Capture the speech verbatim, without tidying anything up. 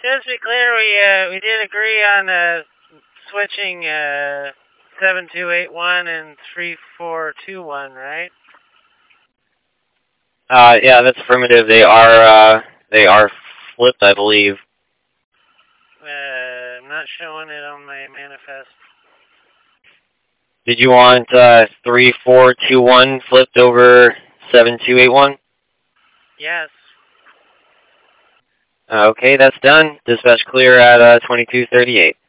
Just to be clear, we uh, we did agree on uh, switching uh, seven two eight one and three four two one, right? Uh, yeah, that's affirmative. They are uh, they are flipped, I believe. Uh, I'm not showing it on my manifest. Did you want uh, three four two one flipped over seven two eight one? Yes. Uh, okay, that's done. Dispatch clear at uh, twenty-two thirty-eight.